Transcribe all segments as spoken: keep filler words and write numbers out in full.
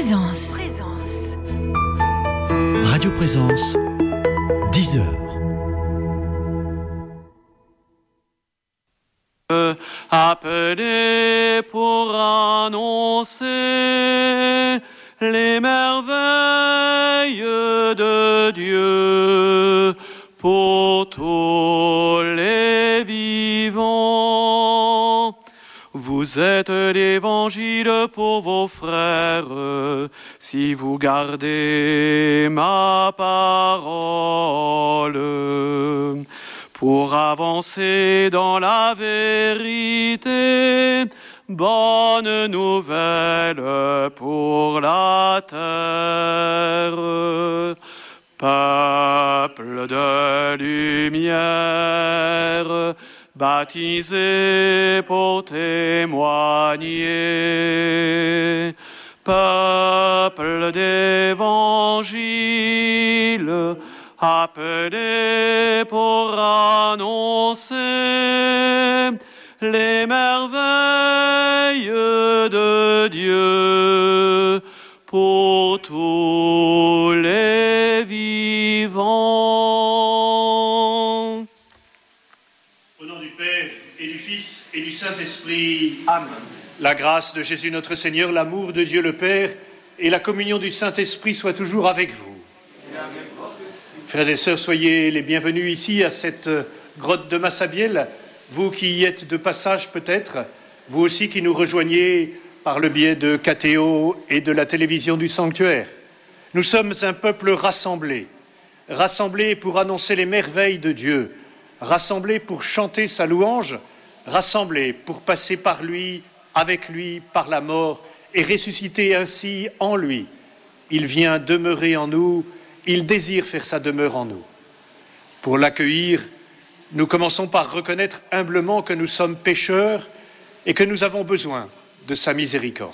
Présence. Radio Présence, dix heures. Appelé pour annoncer les merveilles de Dieu pour tous les vivants. Vous êtes l'évangile pour vos frères, si vous gardez ma parole. Pour avancer dans la vérité, bonne nouvelle pour la terre. Peuple de lumière, baptisé pour témoigner. Peuple d'évangile, appelé pour annoncer les merveilles de Dieu pour tous les vivants. Au nom du Père et du Fils et du Saint-Esprit, Amen. La grâce de Jésus notre Seigneur, l'amour de Dieu le Père et la communion du Saint-Esprit soient toujours avec vous. Frères et sœurs, soyez les bienvenus ici à cette grotte de Massabielle, vous qui y êtes de passage peut-être, vous aussi qui nous rejoignez par le biais de K T O et de la télévision du sanctuaire. Nous sommes un peuple rassemblé, rassemblé pour annoncer les merveilles de Dieu, rassemblé pour chanter sa louange, rassemblé pour passer par lui, avec lui, par la mort et ressusciter ainsi en lui. Il vient demeurer en nous. Il désire faire sa demeure en nous. Pour l'accueillir, nous commençons par reconnaître humblement que nous sommes pécheurs et que nous avons besoin de sa miséricorde.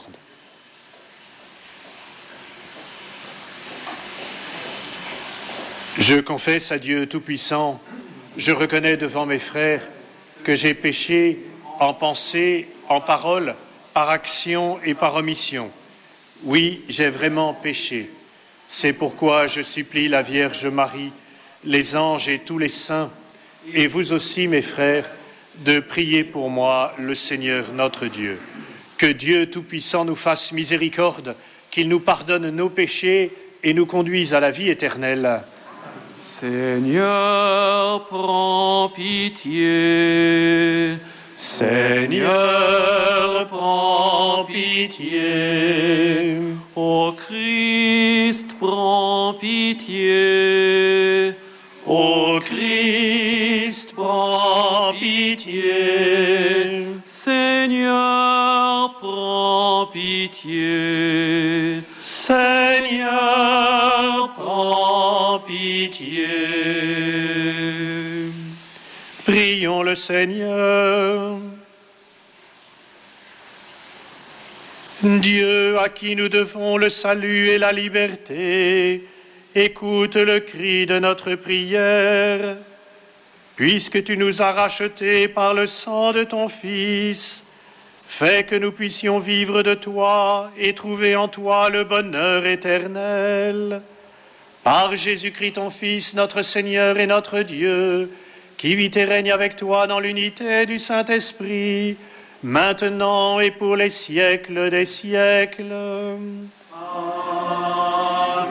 Je confesse à Dieu Tout-Puissant, je reconnais devant mes frères que j'ai péché en pensée, en parole, par action et par omission. Oui, j'ai vraiment péché. C'est pourquoi je supplie la Vierge Marie, les anges et tous les saints, et vous aussi, mes frères, de prier pour moi le Seigneur notre Dieu. Que Dieu Tout-Puissant nous fasse miséricorde, qu'il nous pardonne nos péchés et nous conduise à la vie éternelle. Seigneur, prends pitié. Seigneur, prends pitié. Ô Christ, prends pitié. Ô Christ, prends pitié. Seigneur, prends pitié. Seigneur, prends pitié. Prions le Seigneur. Dieu à qui nous devons le salut et la liberté, écoute le cri de notre prière. Puisque tu nous as rachetés par le sang de ton Fils, fais que nous puissions vivre de toi et trouver en toi le bonheur éternel. Par Jésus-Christ ton Fils, notre Seigneur et notre Dieu, qui vit et règne avec toi dans l'unité du Saint-Esprit, maintenant et pour les siècles des siècles. Amen.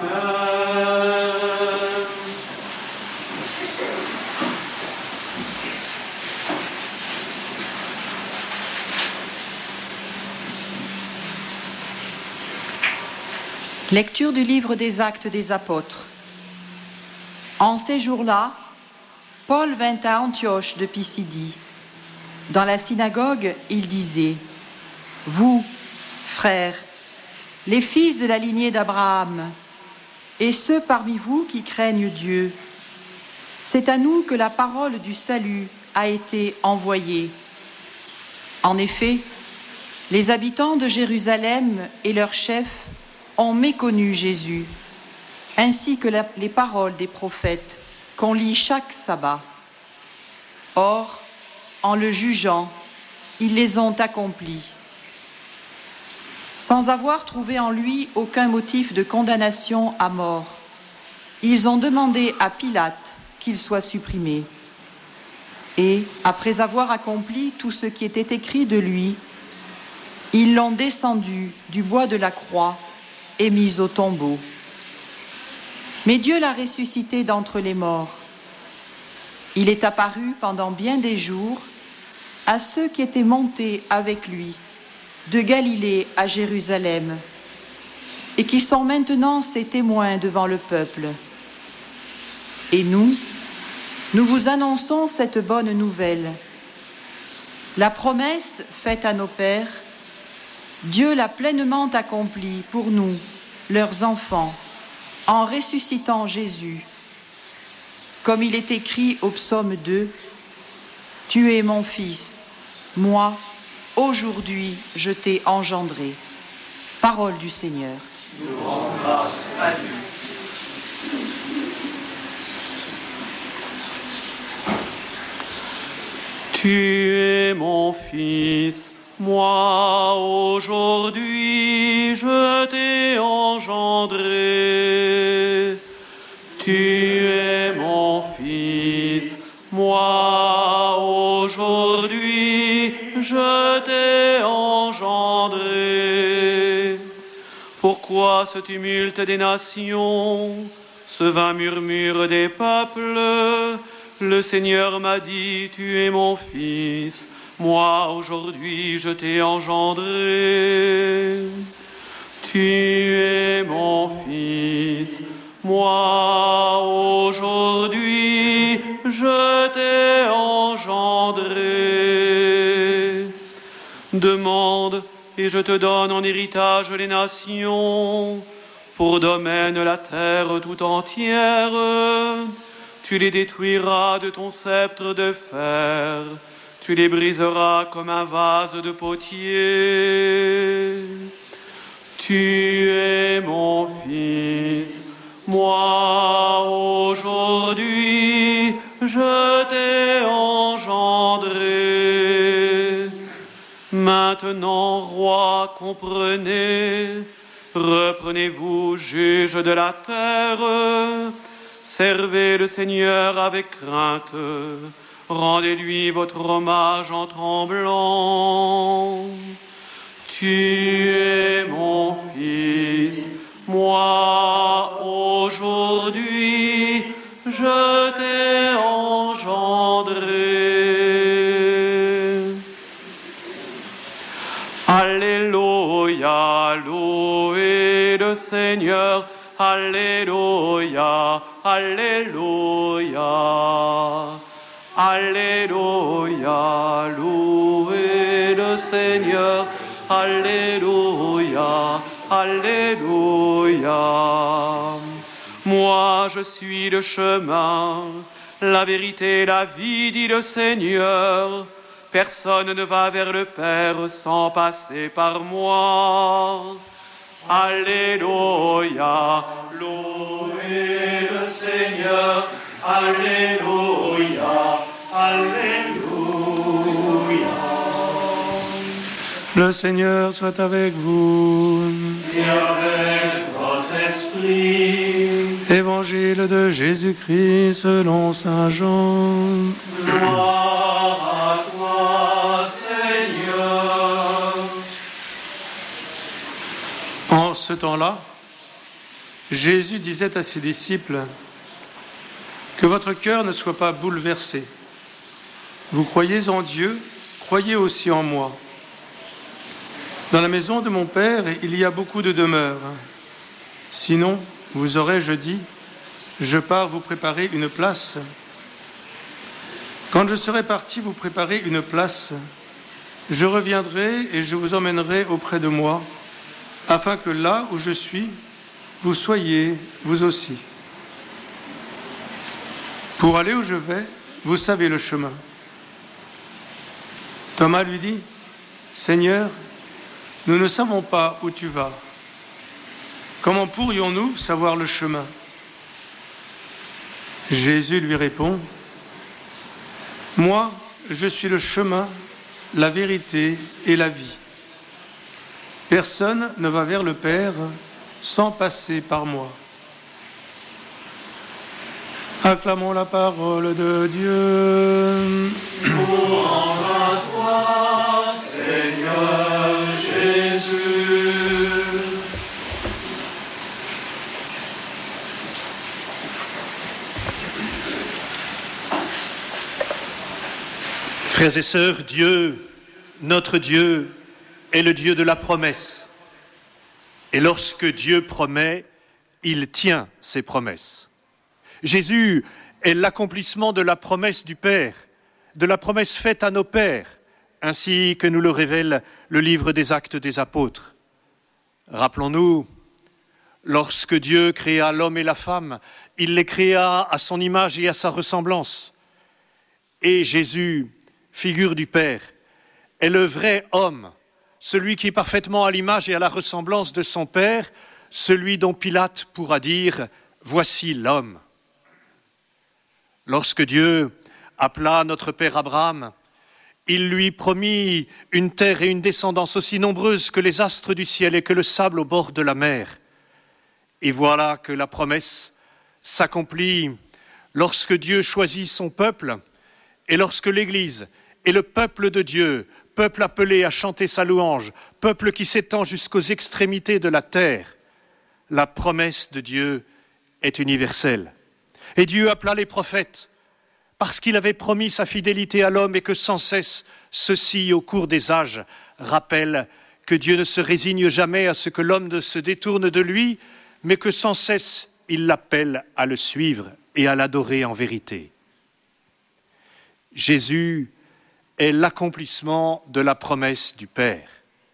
Lecture du livre des Actes des Apôtres. En ces jours-là, Paul vint à Antioche de Pisidie. Dans la synagogue, il disait : « Vous, frères, les fils de la lignée d'Abraham, et ceux parmi vous qui craignent Dieu, c'est à nous que la parole du salut a été envoyée. En effet, les habitants de Jérusalem et leurs chefs ont méconnu Jésus, ainsi que la, les paroles des prophètes qu'on lit chaque sabbat. Or, en le jugeant, ils les ont accomplis. Sans avoir trouvé en lui aucun motif de condamnation à mort, ils ont demandé à Pilate qu'il soit supprimé. Et, après avoir accompli tout ce qui était écrit de lui, ils l'ont descendu du bois de la croix et mis au tombeau. Mais Dieu l'a ressuscité d'entre les morts. Il est apparu pendant bien des jours à ceux qui étaient montés avec lui de Galilée à Jérusalem et qui sont maintenant ses témoins devant le peuple. Et nous, nous vous annonçons cette bonne nouvelle. La promesse faite à nos pères, Dieu l'a pleinement accomplie pour nous, leurs enfants, en ressuscitant Jésus. Comme il est écrit au psaume deux, « Tu es mon fils, moi, aujourd'hui, je t'ai engendré. » Parole du Seigneur. Nous rendons grâce à Dieu. Tu es mon fils, moi aujourd'hui je t'ai engendré. Tu es mon fils, moi aujourd'hui je t'ai engendré. Pourquoi ce tumulte des nations, ce vain murmure des peuples? Le Seigneur m'a dit, tu es mon fils, moi aujourd'hui je t'ai engendré. Tu es mon fils, moi aujourd'hui je t'ai engendré. Demande et je te donne en héritage les nations, pour domaine la terre tout entière. Tu les détruiras de ton sceptre de fer, tu les briseras comme un vase de potier. Tu es mon fils, moi aujourd'hui je t'ai engendré. Maintenant, roi, comprenez, reprenez-vous, juges de la terre. Servez le Seigneur avec crainte, rendez-lui votre hommage en tremblant. Tu es mon fils, moi aujourd'hui je t'ai engendré. Alléluia, louez le Seigneur. Alléluia, Alléluia, Alléluia, louez le Seigneur. Alléluia, Alléluia. Moi je suis le chemin, la vérité, la vie, dit le Seigneur. Personne ne va vers le Père sans passer par moi. Alléluia, louez le Seigneur. Alléluia, Alléluia. Le Seigneur soit avec vous. Et avec votre esprit. Évangile de Jésus-Christ selon saint Jean. Gloire à toi, Seigneur. En ce temps-là, Jésus disait à ses disciples, « Que votre cœur ne soit pas bouleversé. Vous croyez en Dieu, croyez aussi en moi. Dans la maison de mon Père, il y a beaucoup de demeures. Sinon, vous aurais-je dit, je pars vous préparer une place. Quand je serai parti vous préparer une place, je reviendrai et je vous emmènerai auprès de moi, afin que là où je suis, vous soyez vous aussi. Pour aller où je vais, vous savez le chemin. » Thomas lui dit, « Seigneur, nous ne savons pas où tu vas. Comment pourrions-nous savoir le chemin ?» Jésus lui répond, « Moi, je suis le chemin, la vérité et la vie. Personne ne va vers le Père sans passer par moi. Acclamons la parole de Dieu. Louange à toi, Seigneur Jésus. Frères et sœurs, Dieu, notre Dieu, est le Dieu de la promesse. Et lorsque Dieu promet, il tient ses promesses. Jésus est l'accomplissement de la promesse du Père, de la promesse faite à nos pères, ainsi que nous le révèle le livre des Actes des Apôtres. Rappelons-nous, lorsque Dieu créa l'homme et la femme, il les créa à son image et à sa ressemblance. Et Jésus, figure du Père, est le vrai homme, celui qui est parfaitement à l'image et à la ressemblance de son Père, celui dont Pilate pourra dire « Voici l'homme ». Lorsque Dieu appela notre père Abraham, il lui promit une terre et une descendance aussi nombreuses que les astres du ciel et que le sable au bord de la mer. Et voilà que la promesse s'accomplit lorsque Dieu choisit son peuple et lorsque l'Église est le peuple de Dieu, peuple appelé à chanter sa louange, peuple qui s'étend jusqu'aux extrémités de la terre. La promesse de Dieu est universelle. Et Dieu appela les prophètes parce qu'il avait promis sa fidélité à l'homme et que sans cesse, ceux-ci, au cours des âges, rappellent que Dieu ne se résigne jamais à ce que l'homme ne se détourne de lui, mais que sans cesse, il l'appelle à le suivre et à l'adorer en vérité. Jésus est l'accomplissement de la promesse du Père.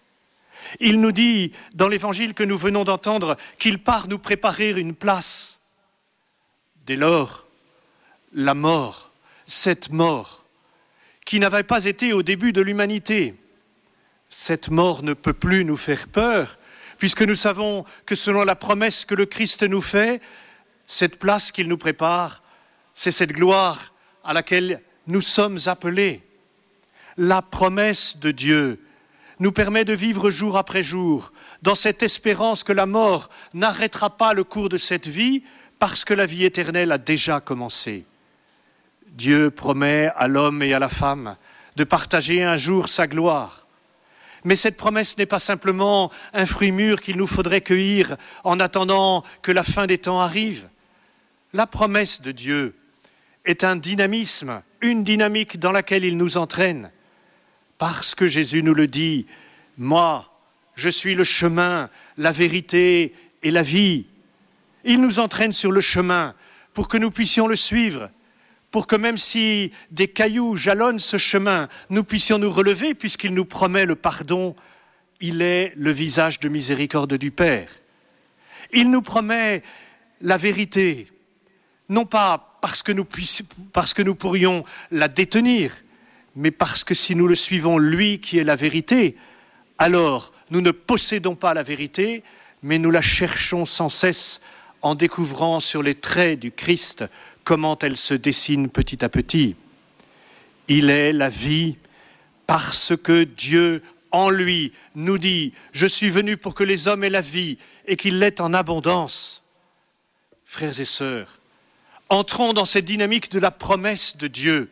Il nous dit, dans l'évangile que nous venons d'entendre, qu'il part nous préparer une place. Dès lors, la mort, cette mort, qui n'avait pas été au début de l'humanité, cette mort ne peut plus nous faire peur, puisque nous savons que selon la promesse que le Christ nous fait, cette place qu'il nous prépare, c'est cette gloire à laquelle nous sommes appelés. La promesse de Dieu nous permet de vivre jour après jour, dans cette espérance que la mort n'arrêtera pas le cours de cette vie, parce que la vie éternelle a déjà commencé. Dieu promet à l'homme et à la femme de partager un jour sa gloire. Mais cette promesse n'est pas simplement un fruit mûr qu'il nous faudrait cueillir en attendant que la fin des temps arrive. La promesse de Dieu est un dynamisme, une dynamique dans laquelle il nous entraîne. Parce que Jésus nous le dit, « Moi, je suis le chemin, la vérité et la vie ». Il nous entraîne sur le chemin pour que nous puissions le suivre, pour que même si des cailloux jalonnent ce chemin, nous puissions nous relever puisqu'il nous promet le pardon. Il est le visage de miséricorde du Père. Il nous promet la vérité, non pas parce que nous, puissions, parce que nous pourrions la détenir, mais parce que si nous le suivons, lui qui est la vérité, alors nous ne possédons pas la vérité, mais nous la cherchons sans cesse en découvrant sur les traits du Christ comment elle se dessine petit à petit. Il est la vie parce que Dieu, en lui, nous dit « Je suis venu pour que les hommes aient la vie et qu'il l'ait en abondance ». Frères et sœurs, entrons dans cette dynamique de la promesse de Dieu.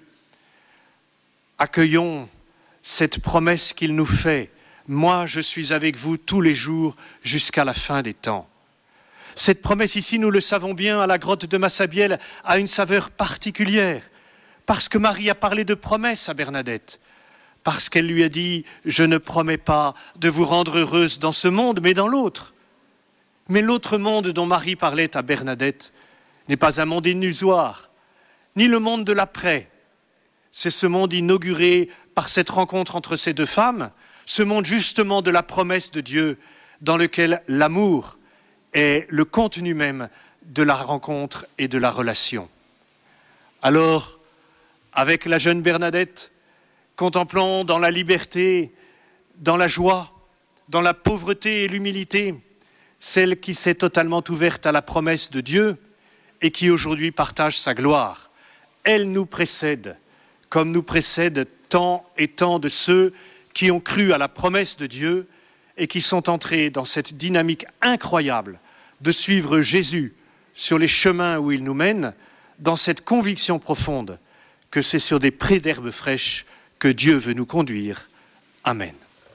Accueillons cette promesse qu'il nous fait. « Moi, je suis avec vous tous les jours jusqu'à la fin des temps ». Cette promesse ici, nous le savons bien, à la grotte de Massabielle, a une saveur particulière, parce que Marie a parlé de promesse à Bernadette, parce qu'elle lui a dit « Je ne promets pas de vous rendre heureuse dans ce monde, mais dans l'autre ». Mais l'autre monde dont Marie parlait à Bernadette n'est pas un monde illusoire, ni le monde de l'après. C'est ce monde inauguré par cette rencontre entre ces deux femmes, ce monde justement de la promesse de Dieu, dans lequel l'amour est le contenu même de la rencontre et de la relation. Alors, avec la jeune Bernadette, contemplons dans la liberté, dans la joie, dans la pauvreté et l'humilité, celle qui s'est totalement ouverte à la promesse de Dieu et qui aujourd'hui partage sa gloire. Elle nous précède, comme nous précèdent tant et tant de ceux qui ont cru à la promesse de Dieu et qui sont entrés dans cette dynamique incroyable de suivre Jésus sur les chemins où il nous mène, dans cette conviction profonde que c'est sur des prés d'herbes fraîches que Dieu veut nous conduire. Amen.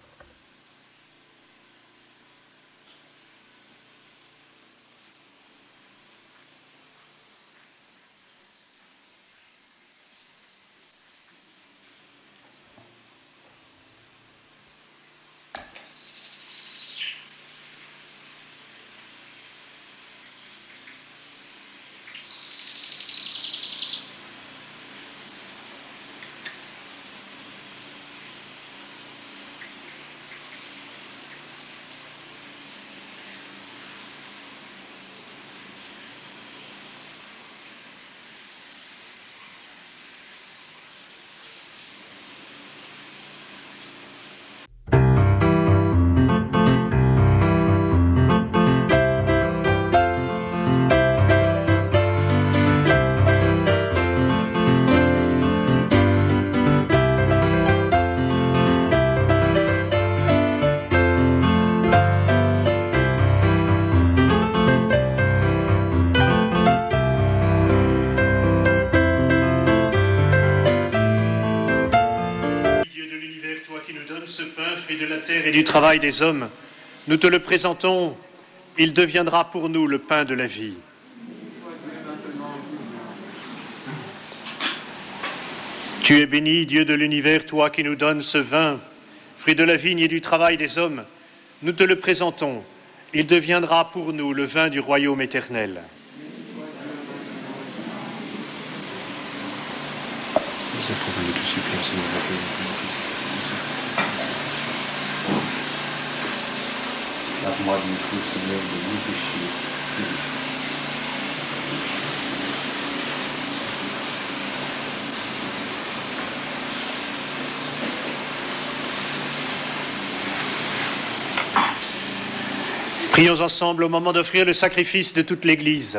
Et du travail des hommes, nous te le présentons, il deviendra pour nous le pain de la vie. Tu es béni, Dieu de l'univers, toi qui nous donnes ce vin, fruit de la vigne et du travail des hommes, nous te le présentons, il deviendra pour nous le vin du royaume éternel. Lave-moi du tout, Seigneur, de mon péché. Prions ensemble au moment d'offrir le sacrifice de toute l'Église.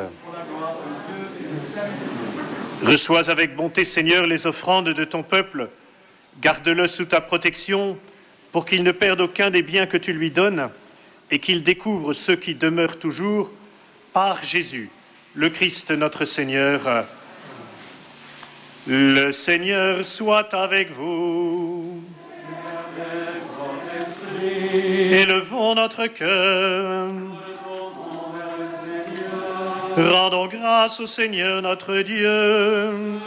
Reçois avec bonté, Seigneur, les offrandes de ton peuple. Garde-le sous ta protection pour qu'il ne perde aucun des biens que tu lui donnes et qu'il découvre ceux qui demeurent toujours par Jésus, le Christ notre Seigneur. Le Seigneur soit avec vous. Élevons notre cœur. Rendons grâce au Seigneur notre Dieu.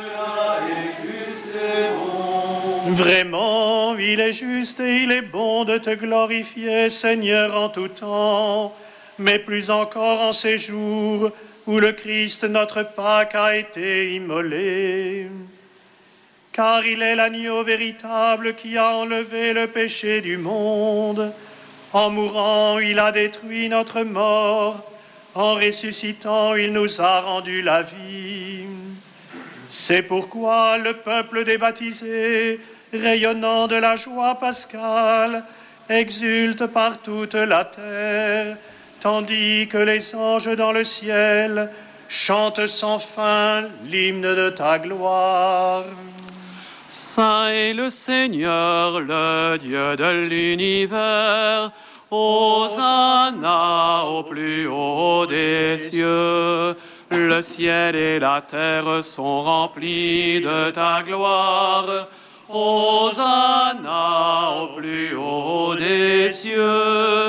Vraiment, il est juste et il est bon de te glorifier, Seigneur, en tout temps, mais plus encore en ces jours où le Christ, notre Pâque, a été immolé. Car il est l'agneau véritable qui a enlevé le péché du monde. En mourant, il a détruit notre mort. En ressuscitant, il nous a rendu la vie. C'est pourquoi le peuple des baptisés, rayonnant de la joie pascale, exulte par toute la terre, tandis que les anges dans le ciel chantent sans fin l'hymne de ta gloire. Saint est le Seigneur, le Dieu de l'univers. Hosanna au plus haut des cieux. Le ciel et la terre sont remplis de ta gloire. Hosanna au plus haut des cieux.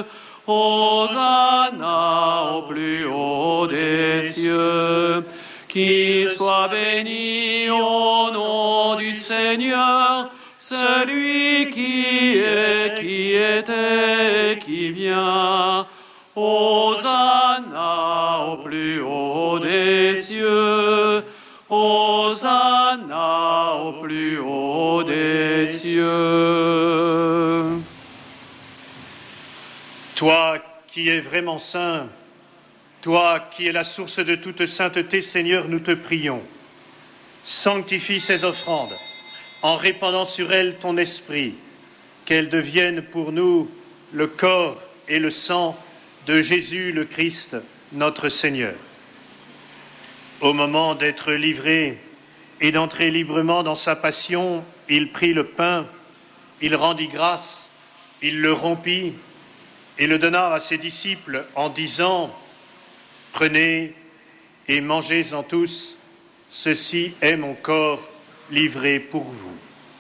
Hosanna au plus haut des cieux. Qu'il soit béni au nom du Seigneur, celui qui est, qui était et qui vient. Hosanna au plus haut des cieux. Hosanna au plus haut des cieux. Toi qui es vraiment saint, toi qui es la source de toute sainteté, Seigneur, nous te prions. Sanctifie ces offrandes en répandant sur elles ton esprit, qu'elles deviennent pour nous le corps et le sang de Jésus le Christ, notre Seigneur. Au moment d'être livré et d'entrer librement dans sa passion, il prit le pain, il rendit grâce, il le rompit et le donna à ses disciples en disant « Prenez et mangez-en tous, ceci est mon corps livré pour vous. »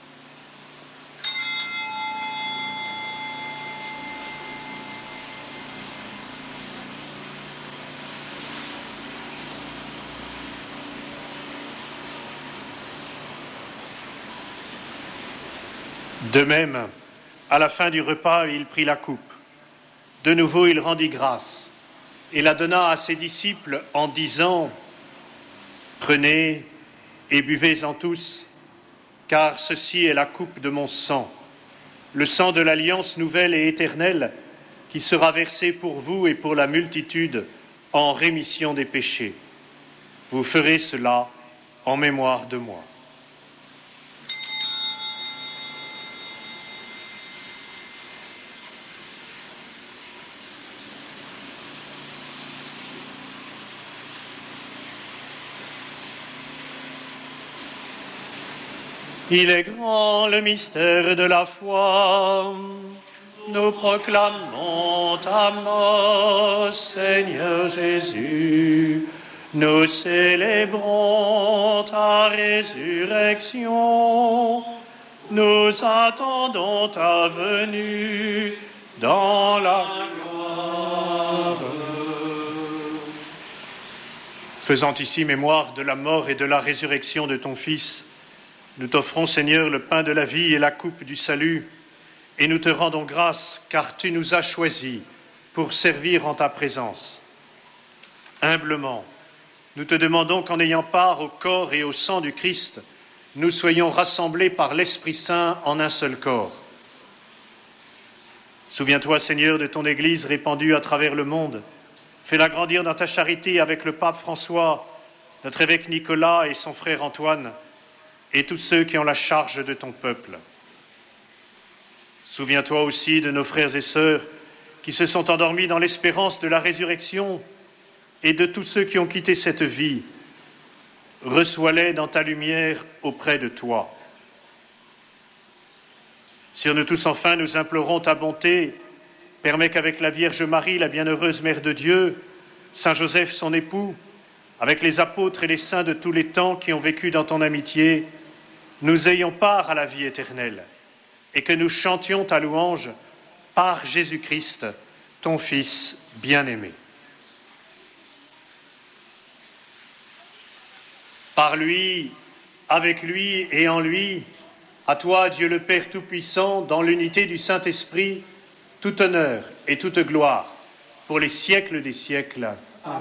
De même, à la fin du repas, il prit la coupe. De nouveau, il rendit grâce et la donna à ses disciples en disant « Prenez et buvez-en tous, car ceci est la coupe de mon sang, le sang de l'alliance nouvelle et éternelle qui sera versé pour vous et pour la multitude en rémission des péchés. Vous ferez cela en mémoire de moi. » Il est grand le mystère de la foi. Nous proclamons ta mort, Seigneur Jésus. Nous célébrons ta résurrection. Nous attendons ta venue dans la gloire. Faisant ici mémoire de la mort et de la résurrection de ton Fils, nous t'offrons, Seigneur, le pain de la vie et la coupe du salut, et nous te rendons grâce, car tu nous as choisis pour servir en ta présence. Humblement, nous te demandons qu'en ayant part au corps et au sang du Christ, nous soyons rassemblés par l'Esprit Saint en un seul corps. Souviens-toi, Seigneur, de ton Église répandue à travers le monde. Fais-la grandir dans ta charité avec le pape François, notre évêque Nicolas et son frère Antoine, et tous ceux qui ont la charge de ton peuple. Souviens-toi aussi de nos frères et sœurs qui se sont endormis dans l'espérance de la résurrection et de tous ceux qui ont quitté cette vie. Reçois-les dans ta lumière auprès de toi. Sur nous tous, enfin, nous implorons ta bonté. Permets qu'avec la Vierge Marie, la bienheureuse Mère de Dieu, Saint Joseph, son époux, avec les apôtres et les saints de tous les temps qui ont vécu dans ton amitié, nous ayons part à la vie éternelle et que nous chantions ta louange par Jésus-Christ, ton Fils bien-aimé. Par lui, avec lui et en lui, à toi, Dieu le Père Tout-Puissant, dans l'unité du Saint-Esprit, tout honneur et toute gloire pour les siècles des siècles. Amen.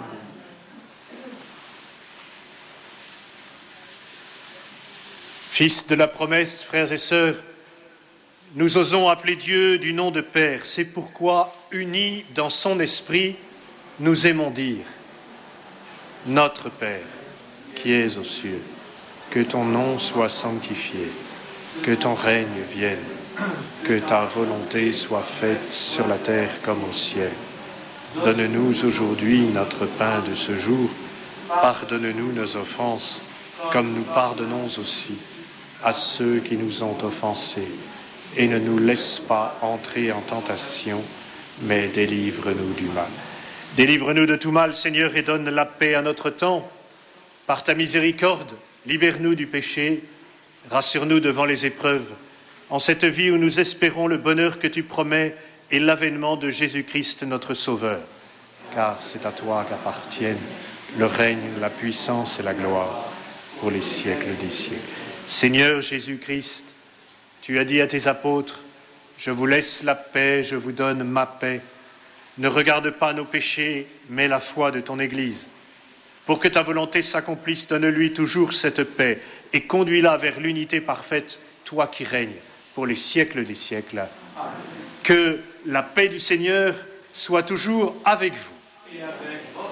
Fils de la promesse, frères et sœurs, nous osons appeler Dieu du nom de Père. C'est pourquoi, unis dans son esprit, nous aimons dire « Notre Père, qui es aux cieux, que ton nom soit sanctifié, que ton règne vienne, que ta volonté soit faite sur la terre comme au ciel. Donne-nous aujourd'hui notre pain de ce jour. Pardonne-nous nos offenses, comme nous pardonnons aussi à ceux qui nous ont offensés, et ne nous laisse pas entrer en tentation, mais délivre-nous du mal. Délivre-nous de tout mal, Seigneur, et donne la paix à notre temps. Par ta miséricorde, libère-nous du péché, rassure-nous devant les épreuves, en cette vie où nous espérons le bonheur que tu promets et l'avènement de Jésus-Christ, notre Sauveur. Car c'est à toi qu'appartiennent le règne, la puissance et la gloire pour les siècles des siècles. Seigneur Jésus-Christ, tu as dit à tes apôtres, « Je vous laisse la paix, je vous donne ma paix. Ne regarde pas nos péchés, mais la foi de ton Église. Pour que ta volonté s'accomplisse, donne-lui toujours cette paix et conduis-la vers l'unité parfaite, toi qui règnes pour les siècles des siècles. Amen. Que la paix du Seigneur soit toujours avec vous. Et avec votre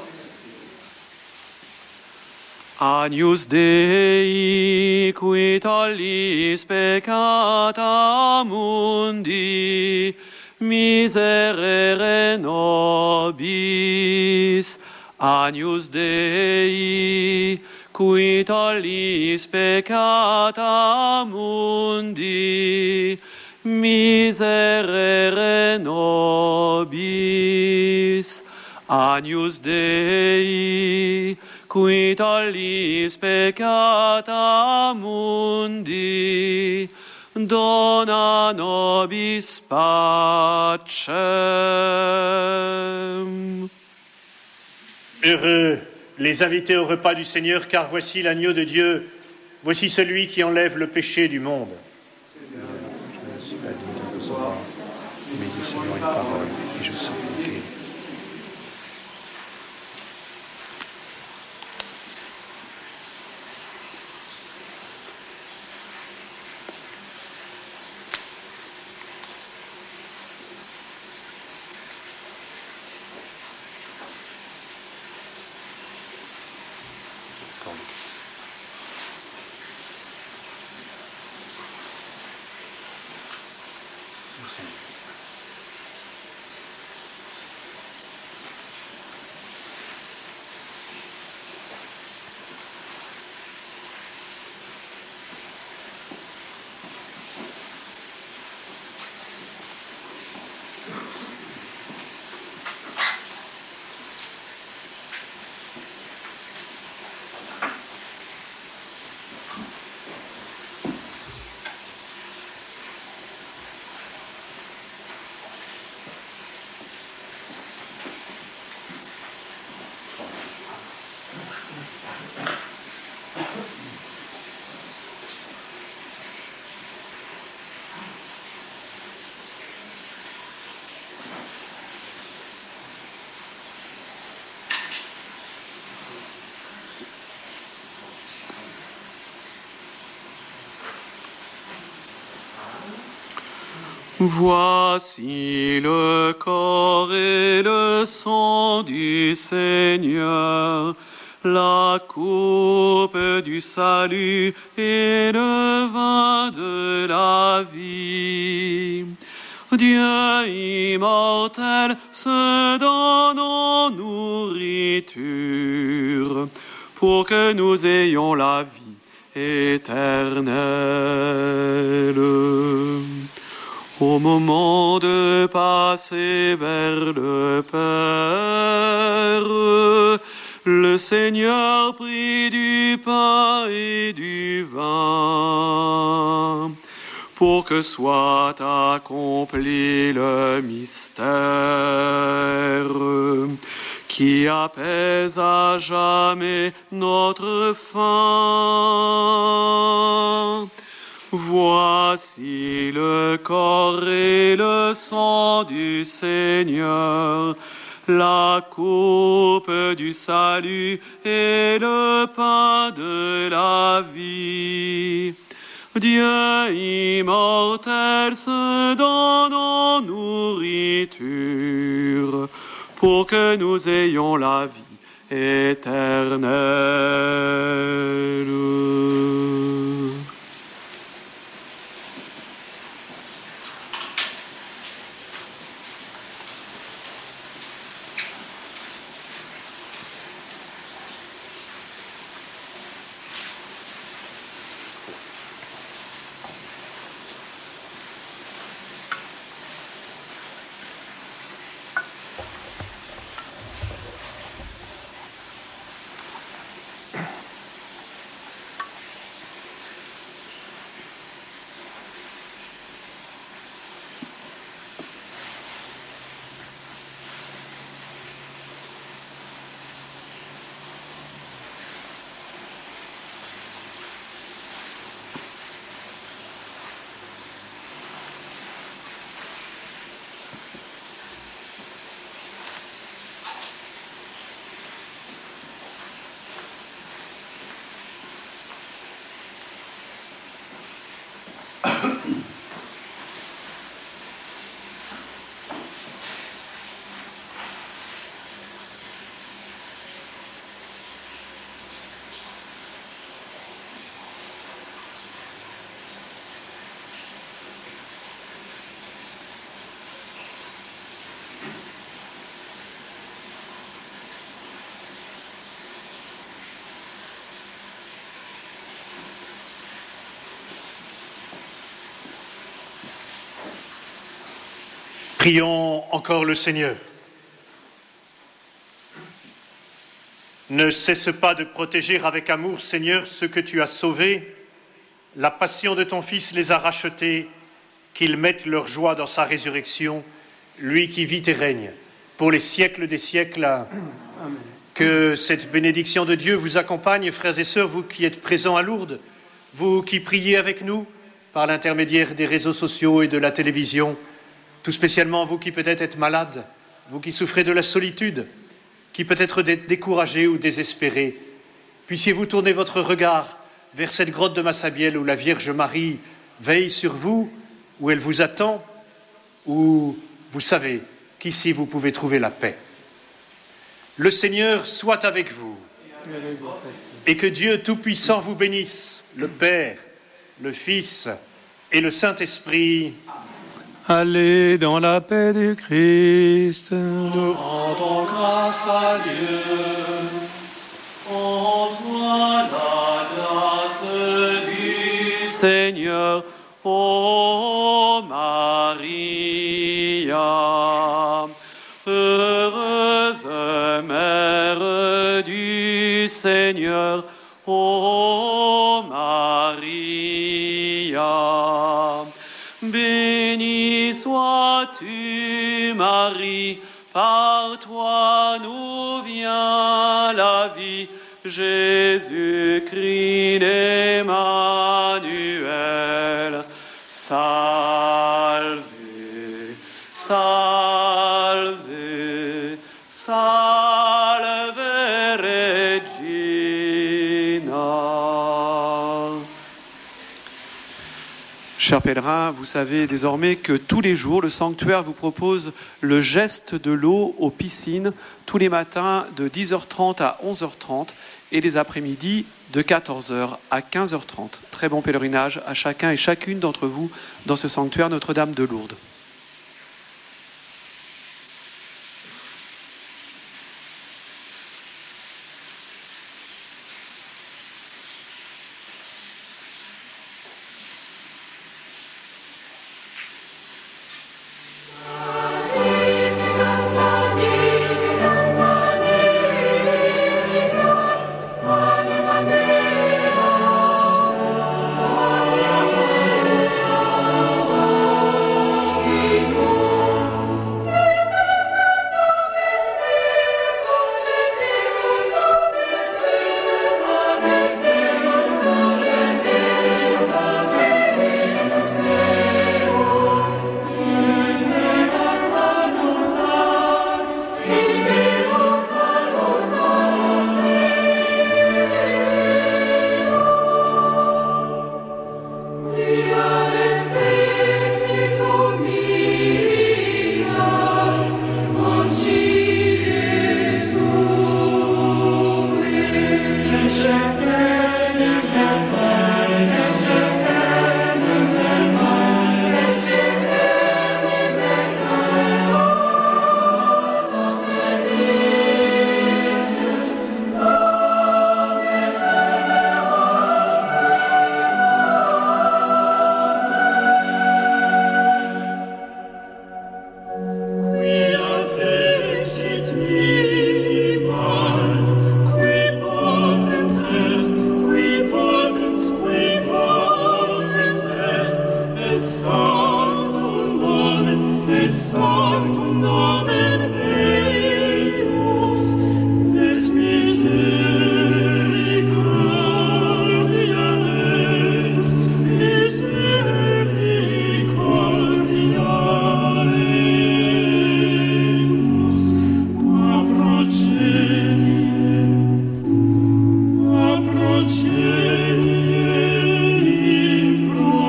Agnus Dei, qui tollis peccata mundi, miserere nobis. Agnus Dei, qui tollis peccata mundi, miserere nobis, Agnus Dei, qui tollis peccata mundi, dona nobis pacem. Heureux les invités au repas du Seigneur, car voici l'agneau de Dieu, voici celui qui enlève le péché du monde. Seigneur, je ne suis pas digne de recevoir, mais dis seulement une parole et je serai guéri. Voici le corps et le sang du Seigneur, la coupe du salut et le vin de la vie. Dieu immortel se donne en nourriture pour que nous ayons la vie éternelle. Au moment de passer vers le Père, le Seigneur prit du pain et du vin, pour que soit accompli le mystère qui apaise à jamais notre faim. Voici le corps et le sang du Seigneur, la coupe du salut et le pain de la vie. Dieu immortel se donne en nourriture pour que nous ayons la vie éternelle. Prions encore le Seigneur. Ne cesse pas de protéger avec amour, Seigneur, ceux que tu as sauvés. La passion de ton Fils les a rachetés, qu'ils mettent leur joie dans sa résurrection, lui qui vit et règne pour les siècles des siècles. Amen. Que cette bénédiction de Dieu vous accompagne, frères et sœurs, vous qui êtes présents à Lourdes, vous qui priez avec nous par l'intermédiaire des réseaux sociaux et de la télévision, tout spécialement vous qui peut-être êtes malades, vous qui souffrez de la solitude, qui peut-être êtes découragés ou désespérés. Puissiez-vous tourner votre regard vers cette grotte de Massabielle où la Vierge Marie veille sur vous, où elle vous attend, où vous savez qu'ici vous pouvez trouver la paix. Le Seigneur soit avec vous et que Dieu Tout-Puissant vous bénisse, le Père, le Fils et le Saint-Esprit. Allez dans la paix du Christ. Nous rendons grâce à Dieu. En toi la grâce du Seigneur, ô Maria, heureuse mère du Seigneur, ô Maria. Béni sois-tu, Marie, par toi nous vient la vie, Jésus-Christ Emmanuel. Salve, salve, salve Regina. Chers pèlerins, vous savez désormais que tous les jours, le sanctuaire vous propose le geste de l'eau aux piscines, tous les matins de dix heures trente à onze heures trente et les après-midi de quatorze heures à quinze heures trente. Très bon pèlerinage à chacun et chacune d'entre vous dans ce sanctuaire Notre-Dame de Lourdes.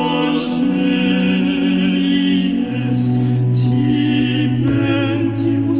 Ti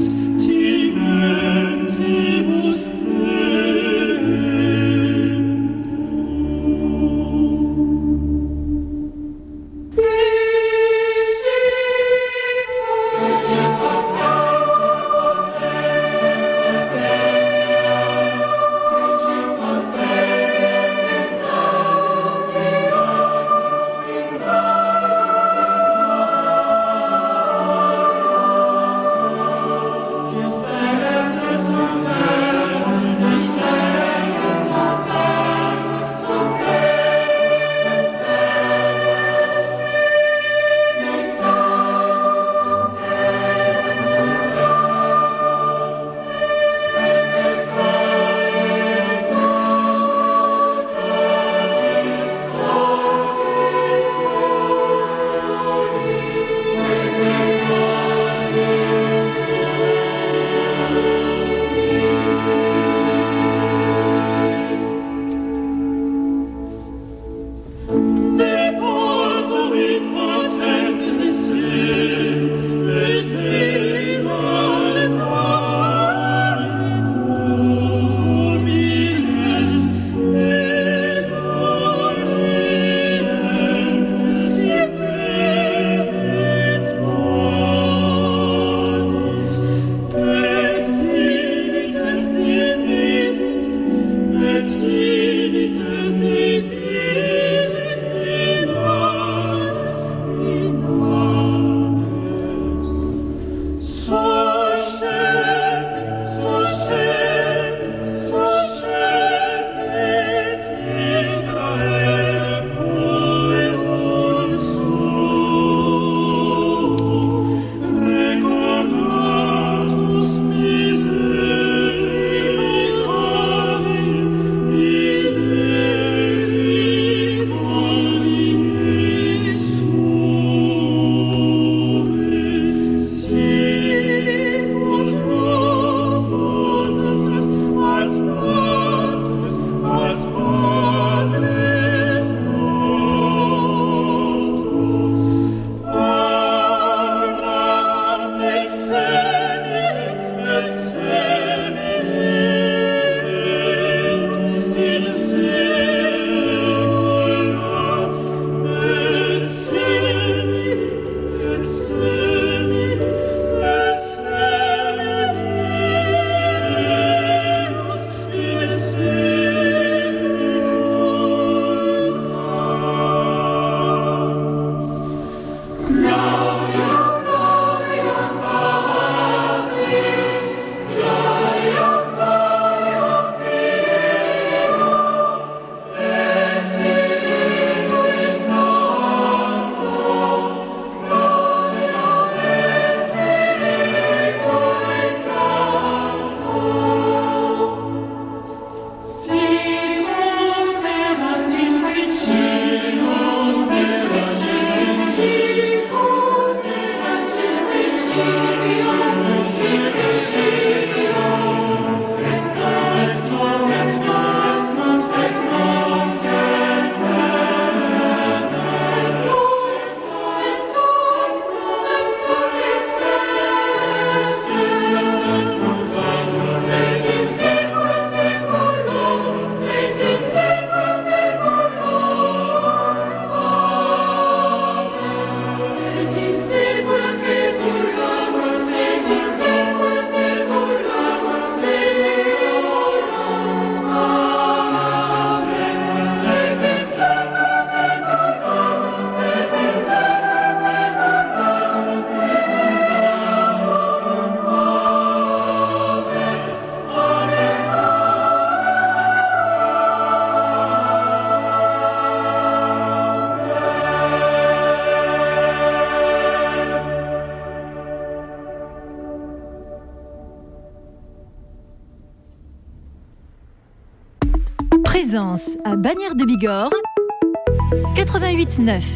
Présence à Bagnères de Bigorre, quatre-vingt-huit neuf.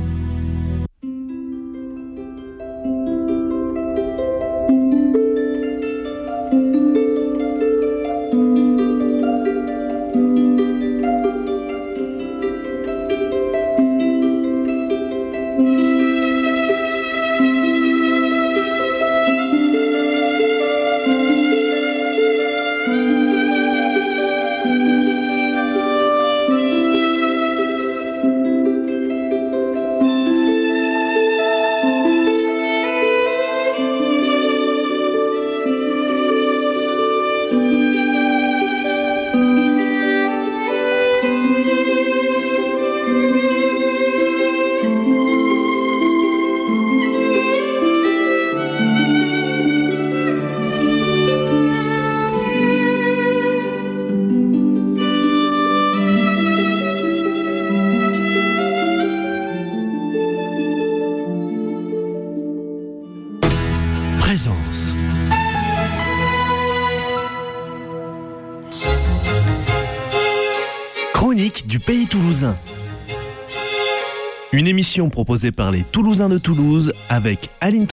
Présence. Chronique du Pays Toulousain. Une émission proposée par les Toulousains de Toulouse avec Aline